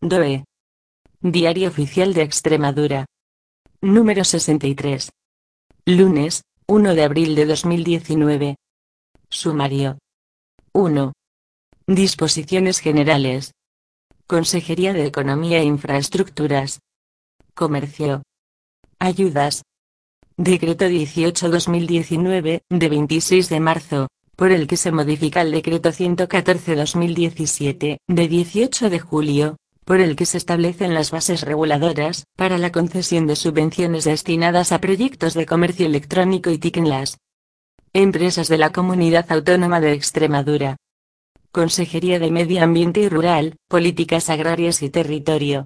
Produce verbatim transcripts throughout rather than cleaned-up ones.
D O E. Diario Oficial de Extremadura. Número sesenta y tres. Lunes, uno de abril de dos mil diecinueve. Sumario. uno. Disposiciones generales. Consejería de Economía e Infraestructuras. Comercio. Ayudas. Decreto dieciocho barra dos mil diecinueve, de veintiséis de marzo, por el que se modifica el Decreto ciento catorce barra dos mil diecisiete, de dieciocho de julio, por el que se establecen las bases reguladoras para la concesión de subvenciones destinadas a proyectos de comercio electrónico y T I C en las empresas de la Comunidad Autónoma de Extremadura. Consejería de Medio Ambiente y Rural, Políticas Agrarias y Territorio.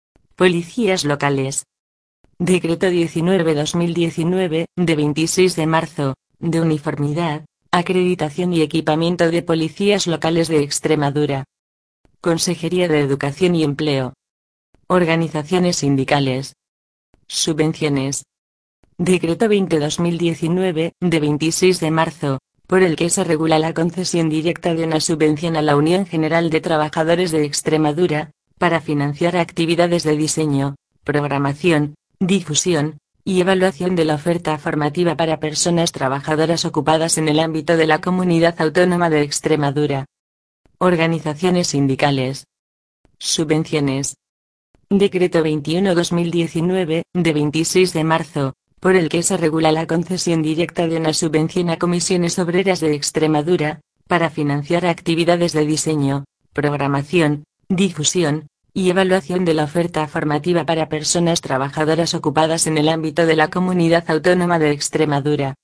Policías locales. Decreto diecinueve barra dos mil diecinueve, de veintiséis de marzo, de uniformidad, acreditación y equipamiento de policías locales de Extremadura. Consejería de Educación y Empleo. Organizaciones sindicales. Subvenciones. Decreto veinte barra dos mil diecinueve, de veintiséis de marzo, por el que se regula la concesión directa de una subvención a la Unión General de Trabajadores de Extremadura, para financiar actividades de diseño, programación, difusión, y evaluación de la oferta formativa para personas trabajadoras ocupadas en el ámbito de la Comunidad Autónoma de Extremadura. Organizaciones sindicales. Subvenciones. Decreto veintiuno barra dos mil diecinueve, de veintiséis de marzo, por el que se regula la concesión directa de una subvención a comisiones obreras de Extremadura, para financiar actividades de diseño, programación, difusión, y evaluación de la oferta formativa para personas trabajadoras ocupadas en el ámbito de la Comunidad Autónoma de Extremadura.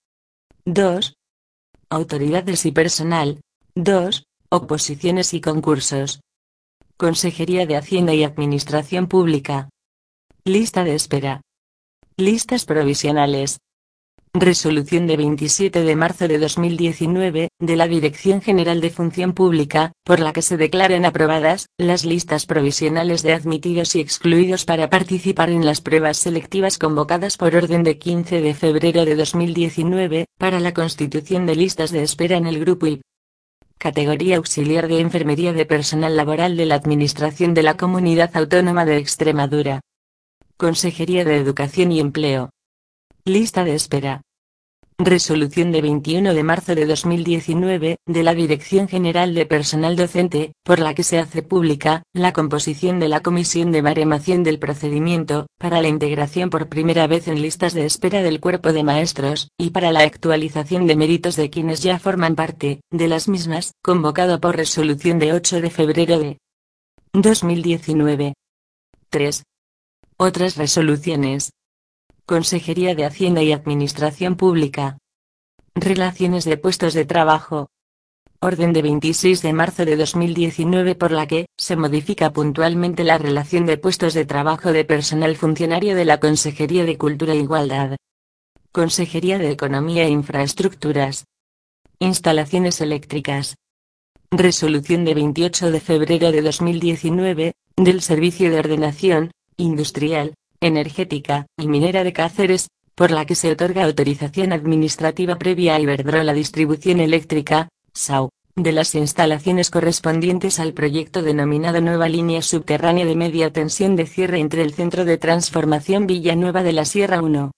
dos. Autoridades y personal. dos. Oposiciones y concursos. Consejería de Hacienda y Administración Pública. Lista de espera. Listas provisionales. Resolución de veintisiete de marzo de dos mil diecinueve, de la Dirección General de Función Pública, por la que se declaran aprobadas las listas provisionales de admitidos y excluidos para participar en las pruebas selectivas convocadas por orden de quince de febrero de dos mil diecinueve, para la constitución de listas de espera en el Grupo I P. Categoría Auxiliar de Enfermería de Personal Laboral de la Administración de la Comunidad Autónoma de Extremadura. Consejería de Educación y Empleo. Lista de espera. Resolución de veintiuno de marzo de dos mil diecinueve, de la Dirección General de Personal Docente, por la que se hace pública la composición de la Comisión de Baremación del Procedimiento, para la integración por primera vez en listas de espera del Cuerpo de Maestros, y para la actualización de méritos de quienes ya forman parte de las mismas, convocado por resolución de ocho de febrero de dos mil diecinueve. tres. Otras resoluciones. Consejería de Hacienda y Administración Pública. Relaciones de puestos de trabajo. Orden de veintiséis de marzo de dos mil diecinueve por la que se modifica puntualmente la relación de puestos de trabajo de personal funcionario de la Consejería de Cultura e Igualdad. Consejería de Economía e Infraestructuras. Instalaciones eléctricas. Resolución de veintiocho de febrero de dos mil diecinueve, del Servicio de Ordenación Industrial, Energética y Minera de Cáceres, por la que se otorga autorización administrativa previa a Iberdrola Distribución Eléctrica, S A U, de las instalaciones correspondientes al proyecto denominado Nueva Línea Subterránea de Media Tensión de cierre entre el Centro de Transformación Villanueva de la Sierra uno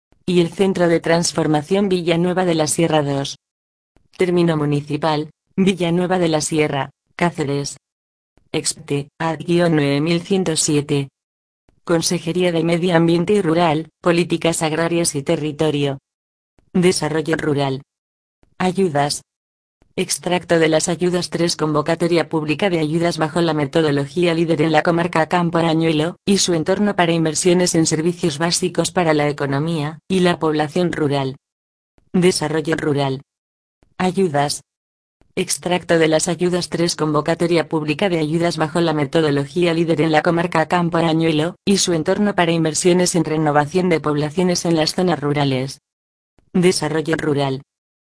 y el Centro de Transformación Villanueva de la Sierra dos. Término municipal, Villanueva de la Sierra, Cáceres. Expte, ad nueve mil ciento siete. Consejería de Medio Ambiente y Rural, Políticas Agrarias y Territorio. Desarrollo Rural. Ayudas. Extracto de las ayudas tres. Convocatoria pública de ayudas bajo la metodología líder en la comarca Campo Arañuelo y su entorno para inversiones en servicios básicos para la economía y la población rural. Desarrollo Rural. Ayudas. Extracto de las ayudas tres. Convocatoria pública de ayudas bajo la metodología líder en la comarca Campo Arañuelo y su entorno para inversiones en renovación de poblaciones en las zonas rurales. Desarrollo Rural.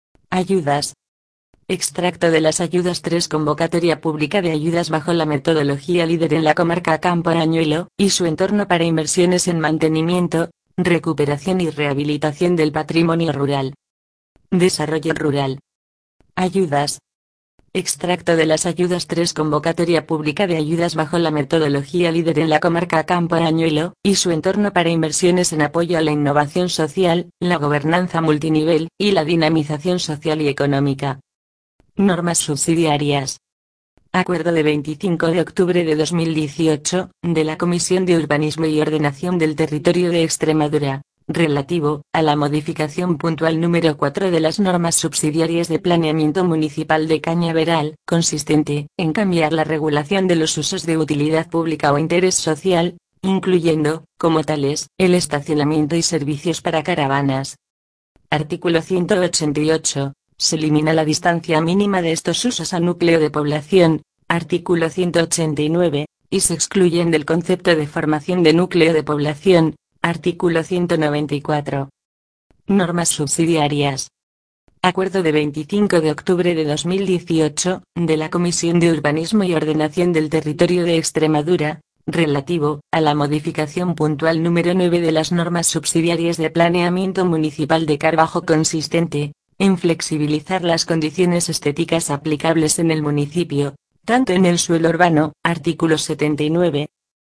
Ayudas. Extracto de las ayudas tres. Convocatoria pública de ayudas bajo la metodología líder en la comarca Campo Arañuelo y su entorno para inversiones en mantenimiento, recuperación y rehabilitación del patrimonio rural. Desarrollo Rural. Ayudas. Extracto de las ayudas tres Convocatoria pública de ayudas bajo la metodología líder en la comarca Campo Añuelo y su entorno para inversiones en apoyo a la innovación social, la gobernanza multinivel, y la dinamización social y económica. Normas subsidiarias. Acuerdo de veinticinco de octubre de dos mil dieciocho, de la Comisión de Urbanismo y Ordenación del Territorio de Extremadura, relativo a la modificación puntual número cuatro de las normas subsidiarias de planeamiento municipal de Cañaveral, consistente en cambiar la regulación de los usos de utilidad pública o interés social, incluyendo, como tales, el estacionamiento y servicios para caravanas. Artículo ciento ochenta y ocho. Se elimina la distancia mínima de estos usos a núcleo de población, artículo ciento ochenta y nueve, y se excluyen del concepto de formación de núcleo de población, artículo ciento noventa y cuatro. Normas subsidiarias. Acuerdo de veinticinco de octubre de dos mil dieciocho, de la Comisión de Urbanismo y Ordenación del Territorio de Extremadura, relativo a la modificación puntual número nueve de las normas subsidiarias de planeamiento municipal de Carbajo, consistente en flexibilizar las condiciones estéticas aplicables en el municipio, tanto en el suelo urbano, artículos setenta y nueve,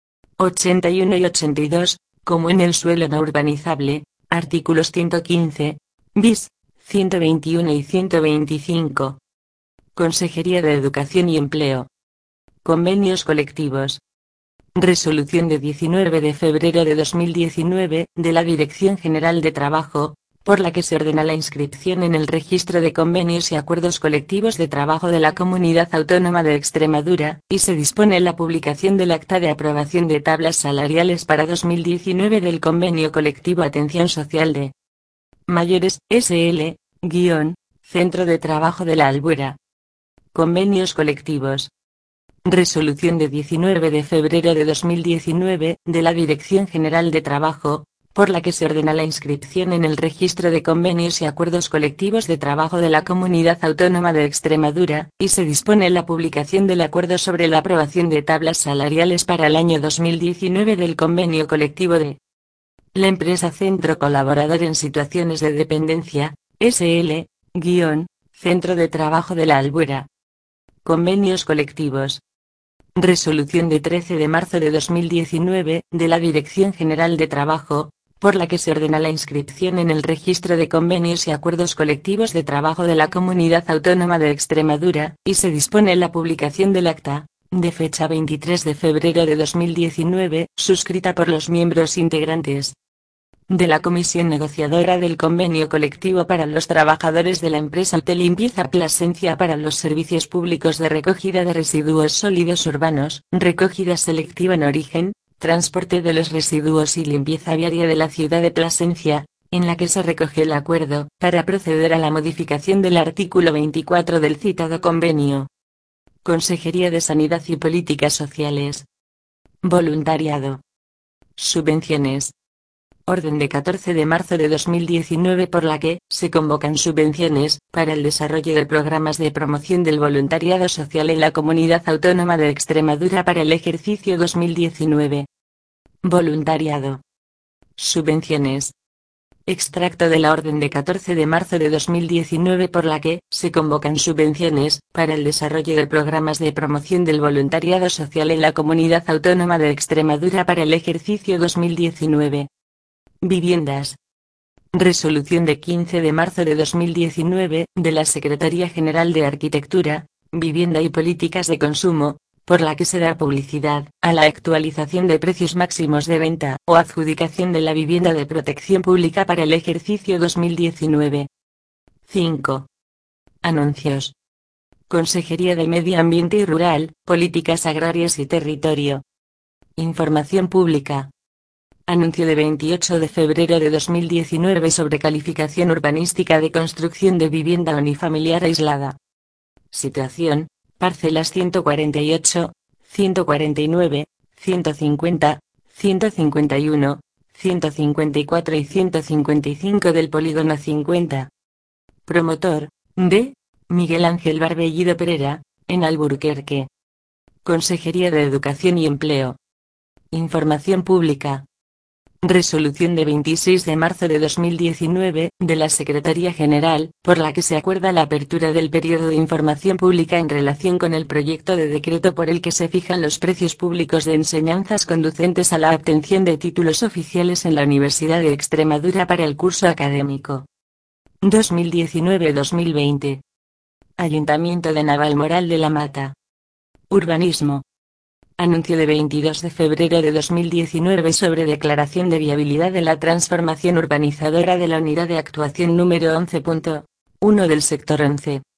ochenta y uno y ochenta y dos, como en el suelo no urbanizable, artículos ciento quince, bis, ciento veintiuno y ciento veinticinco. Consejería de Educación y Empleo. Convenios colectivos. Resolución de diecinueve de febrero de dos mil diecinueve, de la Dirección General de Trabajo, por la que se ordena la inscripción en el Registro de Convenios y Acuerdos Colectivos de Trabajo de la Comunidad Autónoma de Extremadura, y se dispone la publicación del acta de aprobación de tablas salariales para dos mil diecinueve del Convenio Colectivo Atención Social de Mayores, S L, guión, Centro de Trabajo de la Albuera. Convenios colectivos. Resolución de diecinueve de febrero de dos mil diecinueve, de la Dirección General de Trabajo, por la que se ordena la inscripción en el Registro de Convenios y Acuerdos Colectivos de Trabajo de la Comunidad Autónoma de Extremadura, y se dispone la publicación del acuerdo sobre la aprobación de tablas salariales para el año dos mil diecinueve del Convenio Colectivo de la Empresa Centro Colaborador en Situaciones de Dependencia, S L, guión, Centro de Trabajo de la Albuera. Convenios colectivos. Resolución de trece de marzo de dos mil diecinueve, de la Dirección General de Trabajo, por la que se ordena la inscripción en el Registro de Convenios y Acuerdos Colectivos de Trabajo de la Comunidad Autónoma de Extremadura, y se dispone la publicación del acta, de fecha veintitrés de febrero de dos mil diecinueve, suscrita por los miembros integrantes de la Comisión Negociadora del Convenio Colectivo para los Trabajadores de la Empresa Autolimpieza Plasencia para los Servicios Públicos de Recogida de Residuos Sólidos Urbanos, recogida selectiva en origen, transporte de los residuos y limpieza viaria de la ciudad de Plasencia, en la que se recoge el acuerdo para proceder a la modificación del artículo veinticuatro del citado convenio. Consejería de Sanidad y Políticas Sociales. Voluntariado. Subvenciones. Orden de catorce de marzo de dos mil diecinueve por la que se convocan subvenciones para el desarrollo de programas de promoción del voluntariado social en la Comunidad Autónoma de Extremadura para el ejercicio dos mil diecinueve. Voluntariado. Subvenciones. Extracto de la orden de catorce de marzo de dos mil diecinueve por la que se convocan subvenciones para el desarrollo de programas de promoción del voluntariado social en la Comunidad Autónoma de Extremadura para el ejercicio dos mil diecinueve. Viviendas. Resolución de quince de marzo de dos mil diecinueve, de la Secretaría General de Arquitectura, Vivienda y Políticas de Consumo, por la que se da publicidad a la actualización de precios máximos de venta o adjudicación de la vivienda de protección pública para el ejercicio dos mil diecinueve. cinco. Anuncios. Consejería de Medio Ambiente y Rural, Políticas Agrarias y Territorio. Información pública. Anuncio de veintiocho de febrero de dos mil diecinueve sobre calificación urbanística de construcción de vivienda unifamiliar aislada. Situación: parcelas ciento cuarenta y ocho, ciento cuarenta y nueve, ciento cincuenta, ciento cincuenta y uno, ciento cincuenta y cuatro y ciento cincuenta y cinco del polígono cincuenta. Promotor: D. Miguel Ángel Barbellido Pereira, en Alburquerque. Consejería de Educación y Empleo. Información pública. Resolución de veintiséis de marzo de dos mil diecinueve, de la Secretaría General, por la que se acuerda la apertura del periodo de información pública en relación con el proyecto de decreto por el que se fijan los precios públicos de enseñanzas conducentes a la obtención de títulos oficiales en la Universidad de Extremadura para el curso académico dos mil diecinueve dos mil veinte. Ayuntamiento de Navalmoral de la Mata. Urbanismo. Anuncio de veintidós de febrero de dos mil diecinueve sobre declaración de viabilidad de la transformación urbanizadora de la unidad de actuación número once punto uno del sector once.